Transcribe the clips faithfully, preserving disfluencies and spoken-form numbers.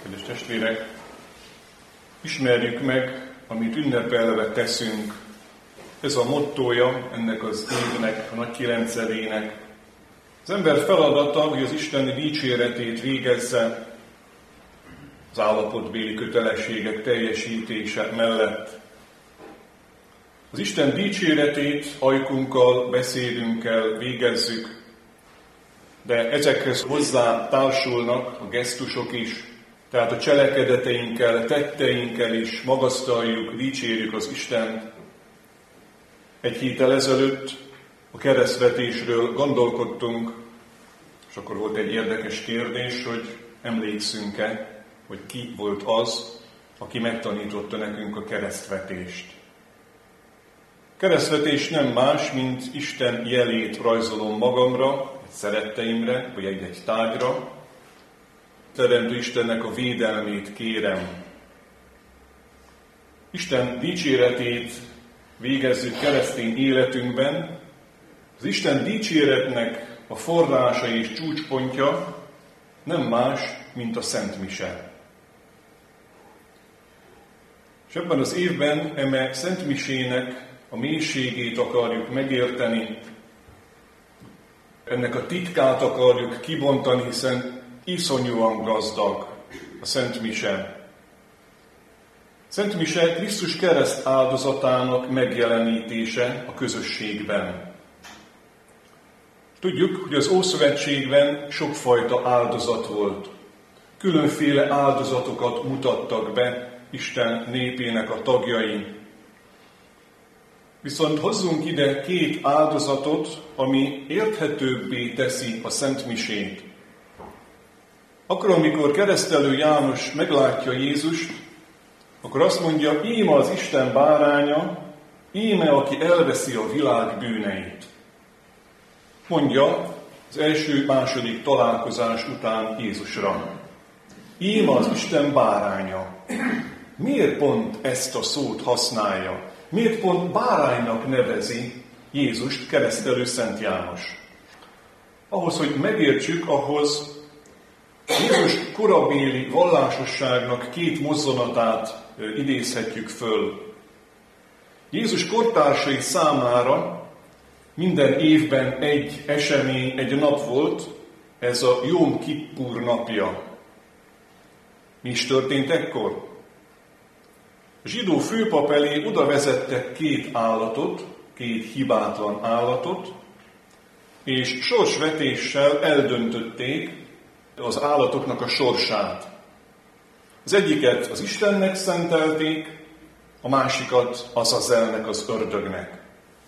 Kedves testvérek, ismerjük meg, amit ünnepelve teszünk. Ez a mottója ennek az évnek, a nagy kilencedének. Az ember feladata, hogy az Isten dicséretét végezze az állapotbéli kötelességek teljesítése mellett. Az Isten dicséretét ajkunkkal, beszédünkkel végezzük, de ezekhez hozzá társulnak a gesztusok is, tehát a cselekedeteinkkel, tetteinkkel is magasztaljuk, dicsérjük az Istent. Egy héttel ezelőtt a keresztvetésről gondolkodtunk, és akkor volt egy érdekes kérdés, hogy emlékszünk-e, hogy ki volt az, aki megtanította nekünk a keresztvetést. Keresztvetés nem más, mint Isten jelét rajzolom magamra, egy szeretteimre, vagy egy-egy tárgyra. Teremtő Istennek a védelmét kérem. Isten dicséretét végezzük keresztény életünkben. Az Isten dicséretnek a forrása és csúcspontja nem más, mint a Szent Mise. És ebben az évben eme Szent Misének a mélységét akarjuk megérteni, ennek a titkát akarjuk kibontani, hiszen iszonyúan gazdag a Szent Mise. Szent Mise Krisztus kereszt áldozatának megjelenítése a közösségben. Tudjuk, hogy az Ószövetségben sokfajta áldozat volt. Különféle áldozatokat mutattak be Isten népének a tagjai. Viszont hozzunk ide két áldozatot, ami érthetőbbé teszi a Szent Misét. Akkor, amikor keresztelő János meglátja Jézust, akkor azt mondja, íme az Isten báránya, íme, aki elveszi a világ bűneit. Mondja az első-második találkozás után Jézusra. Íme az Isten báránya. Miért pont ezt a szót használja? Miért pont báránynak nevezi Jézust keresztelő Szent János? Ahhoz, hogy megértsük, ahhoz Jézus korabéli vallásosságnak két mozzanatát idézhetjük föl. Jézus kortársai számára minden évben egy esemény, egy nap volt, ez a Jóm Kippur napja. Mi is történt ekkor? A zsidó főpap elé oda vezettek két állatot, két hibátlan állatot, és sorsvetéssel eldöntötték az állatoknak a sorsát. Az egyiket az Istennek szentelték, a másikat Azazelnek, az ördögnek.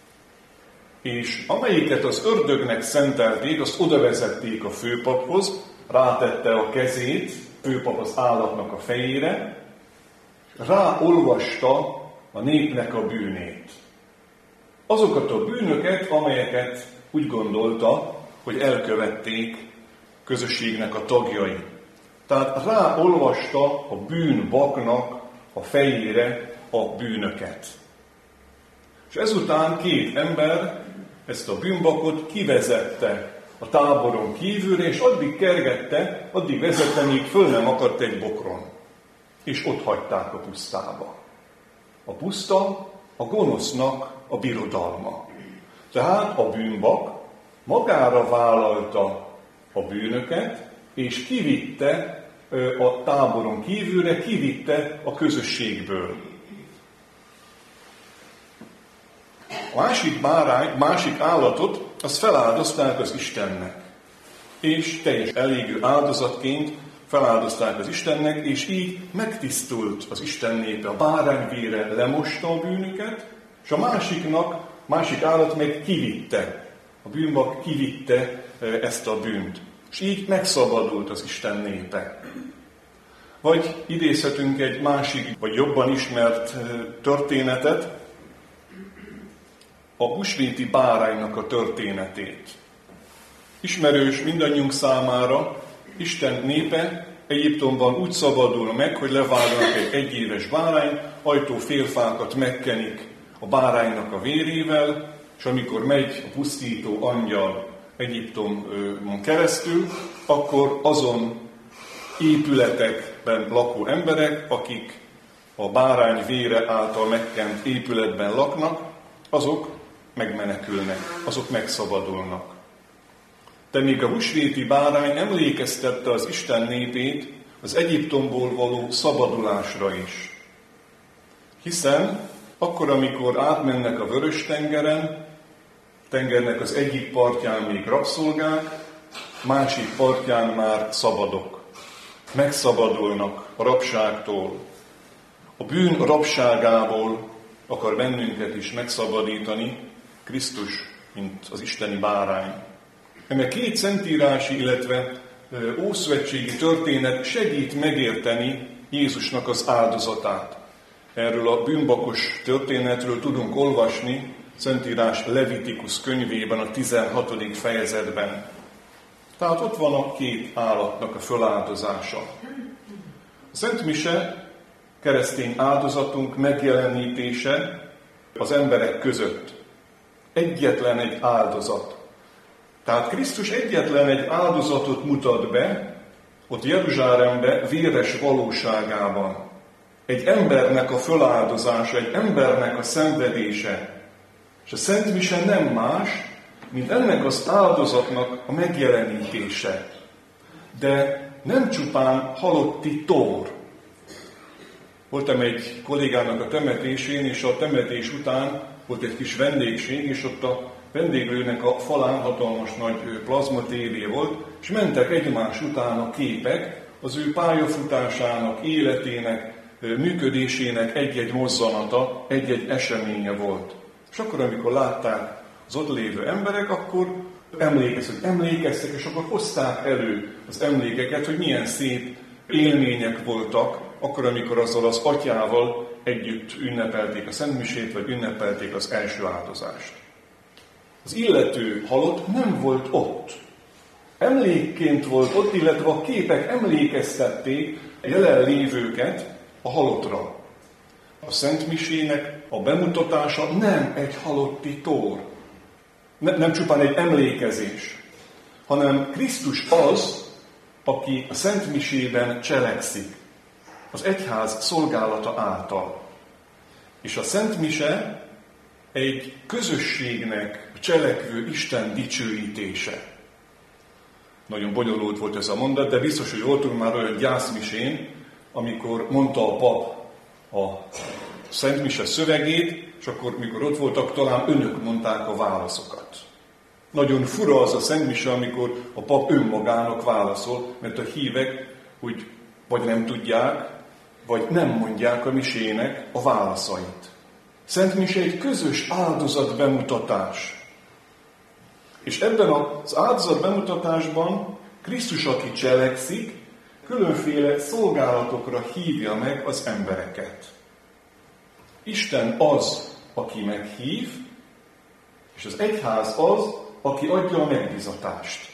És amelyiket az ördögnek szentelték, azt oda vezették a főpaphoz, rátette a kezét, a főpap az állatnak a fejére, ráolvasta a népnek a bűnét. Azokat a bűnöket, amelyeket úgy gondolta, hogy elkövették közösségnek a tagjai. Tehát ráolvasta a bűnbaknak a fejére a bűnöket. És ezután két ember ezt a bűnbakot kivezette a táboron kívülre, és addig kergette, addig vezette, míg föl nem akadt egy bokron. És ott hagyták a pusztába. A puszta a gonosznak a birodalma. Tehát a bűnbak magára vállalta a bűnöket, és kivitte a táboron kívülre, kivitte a közösségből. A másik bárány, másik állatot, azt feláldozták az Istennek. És teljes elégő áldozatként feláldozták az Istennek, és így megtisztult az Isten népe. A bárány vére lemosta a bűnöket, és a másiknak, másik állat meg kivitte. A bűnbak kivitte ezt a bűnt. És így megszabadult az Isten népe. Vagy idézhetünk egy másik, vagy jobban ismert történetet, a húsvéti báránynak a történetét. Ismerős mindannyiunk számára, Isten népe Egyiptomban úgy szabadul meg, hogy levágnak egy egyéves bárány, ajtófélfákat megkenik a báránynak a vérével, és amikor megy a pusztító angyal Egyiptomon keresztül, akkor azon épületek épületekben lakó emberek, akik a bárány vére által megkent épületben laknak, azok megmenekülnek, azok megszabadulnak. De még a húsvéti bárány emlékeztette az Isten népét az Egyiptomból való szabadulásra is. Hiszen akkor, amikor átmennek a Vörös-tengeren, tengernek az egyik partján még rabszolgák, másik partján már szabadok. Megszabadulnak a rabságtól. A bűn rabságából akar bennünket is megszabadítani Krisztus, mint az isteni bárány. Eme két szentírási, illetve ószövetségi történet segít megérteni Jézusnak az áldozatát. Erről a bűnbakos történetről tudunk olvasni Szentírás Levitikus könyvében, a tizenhatodik fejezetben. Tehát ott van a két állatnak a föláldozása. A Szent Mise, keresztény áldozatunk megjelenítése az emberek között. Egyetlen egy áldozat. Tehát Krisztus egyetlen egy áldozatot mutat be, ott Jeruzsálembe véres valóságában. Egy embernek a föláldozása, egy embernek a szenvedése. És a Szent Mise nem más, mint ennek az áldozatnak a megjelenítése. De nem csupán halotti tór. Voltam egy kollégának a temetésén, és a temetés után volt egy kis vendégség, és ott a vendéglőnek a falán hatalmas nagy plazma tévé volt, és mentek egymás után a képek az ő pályafutásának, életének, működésének egy-egy mozzanata, egy-egy eseménye volt. És akkor, amikor látták az ott lévő emberek, akkor emlékeztek, emlékeztek, és akkor hozták elő az emlékeket, hogy milyen szép élmények voltak, akkor, amikor azzal az atyával együtt ünnepelték a szentmisét, vagy ünnepelték az első áldozást. Az illető halott nem volt ott. Emlékként volt ott, illetve a képek emlékeztették jelenlévőket a halottra. A szentmisének a bemutatása nem egy halotti tór, ne, nem csupán egy emlékezés, hanem Krisztus az, aki a szentmisében cselekszik, az egyház szolgálata által. És a szentmise egy közösségnek cselekvő Isten dicsőítése. Nagyon bonyolult volt ez a mondat, de biztos, hogy voltunk már olyan gyászmisén, amikor mondta a pap a szentmise szövegét, és akkor, mikor ott voltak, talán önök mondták a válaszokat. Nagyon fura az a szentmise, amikor a pap önmagának válaszol, mert a hívek úgy vagy nem tudják, vagy nem mondják a misének a válaszait. Szentmise egy közös áldozat bemutatás. És ebben az áldozat bemutatásban Krisztus, aki cselekszik, különféle szolgálatokra hívja meg az embereket. Isten az, aki meghív, és az egyház az, aki adja a megbízatást.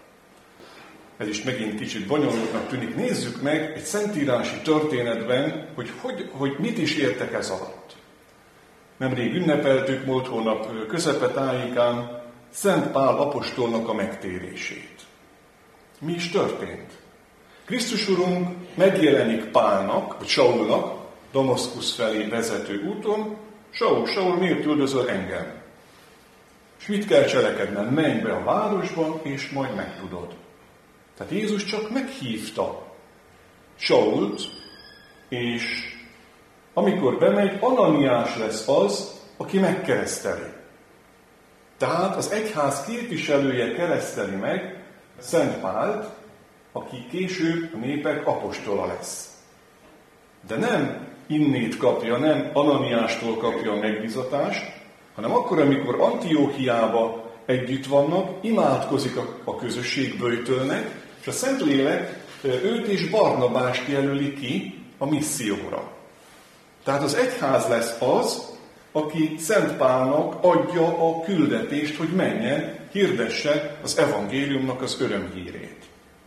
Ez is megint kicsit bonyolultnak tűnik. Nézzük meg egy szentírási történetben, hogy, hogy, hogy mit is értek ez alatt. Nemrég ünnepeltük múlt hónap közepetájékán Szent Pál apostolnak a megtérését. Mi is történt? Krisztus Urunk megjelenik Pálnak, vagy Saulnak, Damaszkusz felé vezető úton. Saul, Saul, miért üldözöl engem? És mit kell cselekednem? Menj be a városba, és majd megtudod. Tehát Jézus csak meghívta Sault, és amikor bemegy, Ananiás lesz az, aki megkereszteli. Tehát az egyház képviselője kereszteli meg Szent Pált, aki később a népek apostola lesz. De nem innét kapja, nem Ananiástól kapja a megbízatást, hanem akkor, amikor Antióchiába együtt vannak, imádkozik a, a közösségböjtölnek, és a Szentlélek őt és Barnabást jelöli ki a misszióra. Tehát az egyház lesz az, aki Szent Pálnak adja a küldetést, hogy menjen, hirdesse az evangéliumnak az örömhírét.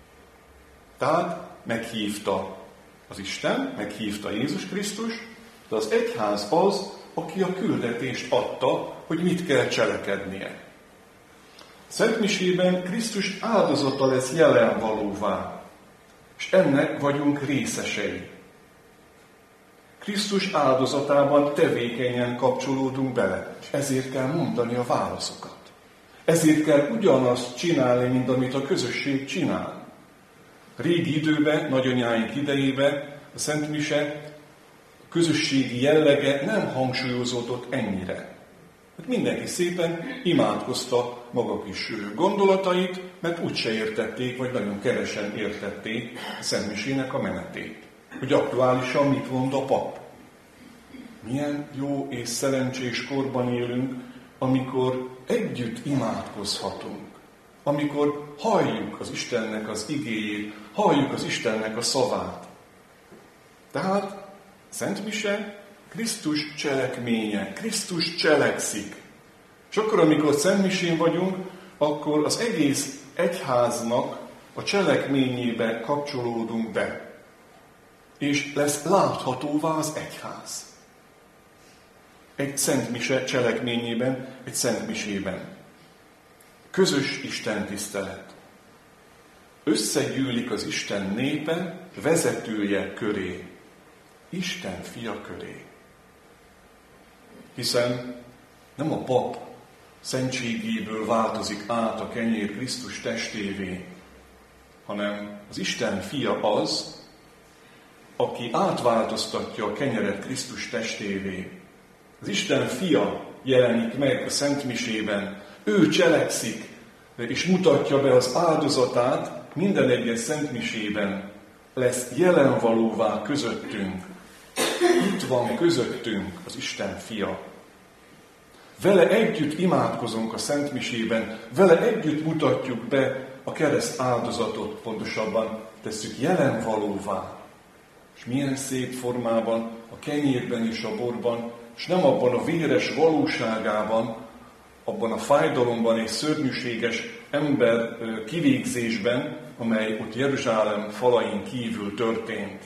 Tehát meghívta az Isten, meghívta Jézus Krisztus, de az egyház az, aki a küldetést adta, hogy mit kell cselekednie. Szentmisében Krisztus áldozata lesz jelenvalóvá. és ennek vagyunk részesei. Krisztus áldozatában tevékenyen kapcsolódunk bele, és ezért kell mondani a válaszokat. Ezért kell ugyanazt csinálni, mint amit a közösség csinál. Régi időben, nagyanyáink idejében a Szent Mise közösségi jellege nem hangsúlyozódott ennyire. Hát mindenki szépen imádkozta maga kis gondolatait, mert úgyse értették, vagy nagyon kevesen értették a Szent Misének a menetét. Hogy aktuálisan mit mond a pap. Milyen jó és szerencsés korban élünk, amikor együtt imádkozhatunk. Amikor halljuk az Istennek az igéjét, halljuk az Istennek a szavát. Tehát Szent Mise Krisztus cselekménye, Krisztus cselekszik. És akkor, amikor Szent Misén vagyunk, akkor az egész egyháznak a cselekményébe kapcsolódunk be. És lesz láthatóvá az egyház. Egy Szent Mise cselekményében, egy Szent Misében. Közös Isten tisztelet. Összegyűlik az Isten népe vezetője köré. Isten fia köré. Hiszen nem a pap szentségéből változik át a kenyér Krisztus testévé, hanem az Isten fia az, aki átváltoztatja a kenyeret Krisztus testévé. Az Isten fia jelenik meg a Szent Misében, ő cselekszik, és mutatja be az áldozatát minden egyes Szent Misében, lesz jelenvalóvá közöttünk. Itt van közöttünk az Isten fia. Vele együtt imádkozunk a Szent Misében, vele együtt mutatjuk be a kereszt áldozatot, pontosabban tesszük jelenvalóvá. És milyen szép formában, a kenyérben és a borban, és nem abban a véres valóságában, abban a fájdalomban és szörnyűséges ember kivégzésben, amely ott Jeruzsálem falain kívül történt.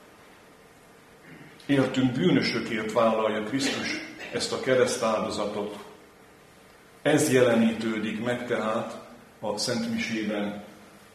Értünk bűnösökért vállalja Krisztus ezt a keresztáldozatot. Ez jelenítődik meg tehát a Szent Misében.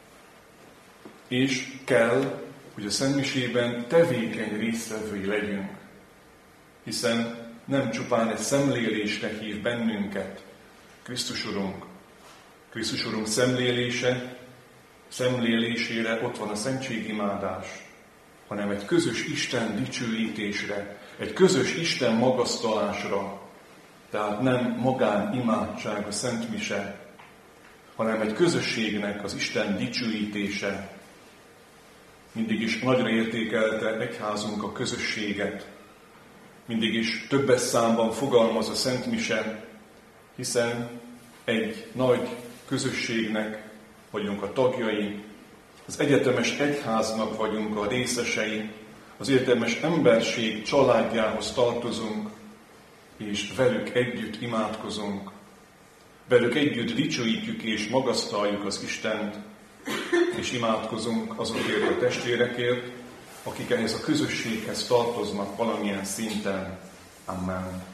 És kell, hogy a Szent Misében tevékeny résztvevői legyünk. Hiszen nem csupán egy szemlélésre hív bennünket Krisztus Urunk. Krisztus Urunk szemlélése, szemlélésére ott van a szentségimádás, hanem egy közös Isten dicsőítésre, egy közös Isten magasztalásra. Tehát nem magán imádság a Szent Mise, hanem egy közösségnek az Isten dicsőítése. Mindig is nagyra értékelte egyházunk a közösséget. Mindig is többes számban fogalmaz a Szent Mise, hiszen egy nagy közösségnek vagyunk a tagjai, az egyetemes egyháznak vagyunk a részesei, az egyetemes emberség családjához tartozunk, és velük együtt imádkozunk, velük együtt dicsőítjük és magasztaljuk az Istent, és imádkozunk azokért a testvérekért, akik ehhez a közösséghez tartoznak valamilyen szinten. Amen.